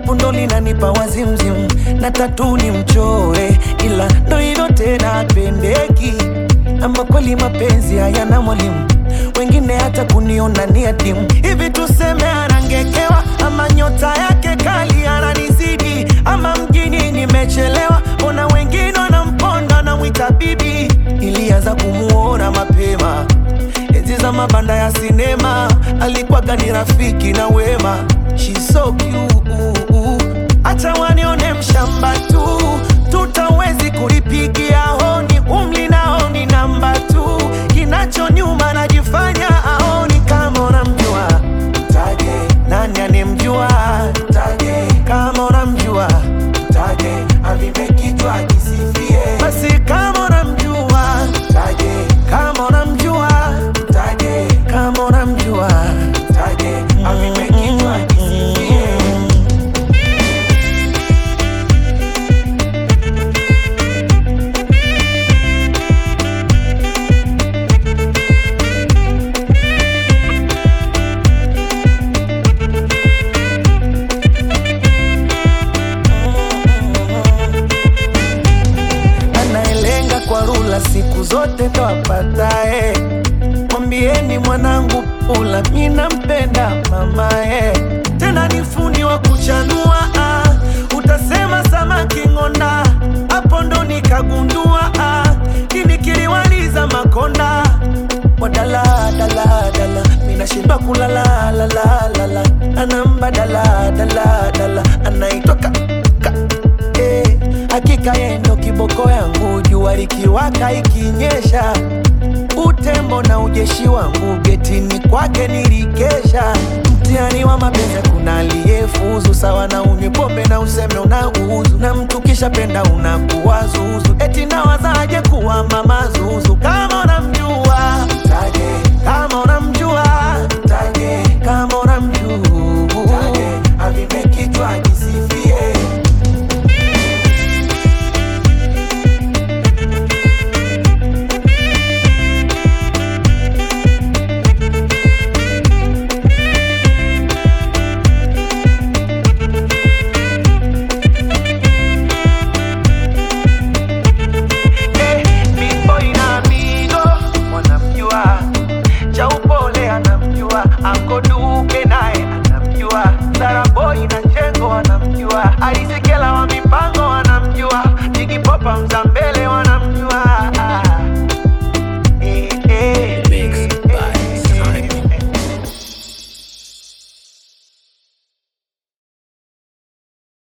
shepu ndo linanipa wazimzim, na tatu ni mchore, ila ndo hilo tena pendeki. Ama kweli mapenzi hayana mwalimu, wengine hata kuniona ni adimu. Hivi tuseme anangekewa, ama nyota yake kali ananizidi, ama mjini nimechelewa, ona wengine wanamponda na mwita bibi. Ilianza kumuona mapema enzi za mabanda ya sinema, alikuwaga ni rafiki na wema. She's so cute, acha wanione mshamba tu, tutawezi kulipigia honi, umli nao ni namba tu, kinacho nyuma najifanya aoni. Kama unamjua mtaje, nani anemjua mtaje, kama unamjua mtaje, avipe kichwa kisifie. Basi kama unamjua mtaje, kama unamjua mtaje, kama unamjua mtaje, avipe kichwa kisifie. Siku zote ndo apatae, mwambieni mwanangu pula, mina mpenda mamae. Tena ni fundi wa kuchanua, utasema samaki ngonda, hapo ndo nikagundua, ninikiliwaliza makonda. Wadala dala dala, mina shindwa kulala la la la la, anamba dala dala dala, anaitoka hakika yendo kiboko yangu, jua likiwaka ikinyesha, utembo na ujeshi wangu, getini kwake nilikesha. Mtihani wa mapenzi kuna aliyefuzu, sawa na unywe pombe na useme unauzu, na mtu kisha penda unakuwa zuzu, eti nawazaje kuwa mama zuzu. Kama unamjua mtaje, kama unamjua mtaje, kama unamjua mtaje, avipe kichwa kisifie. Anko Duke naye anamjua, Sara Boy na Chengo anamjua, Alisekela wa mipango anamjua, Digi Popa Mzambe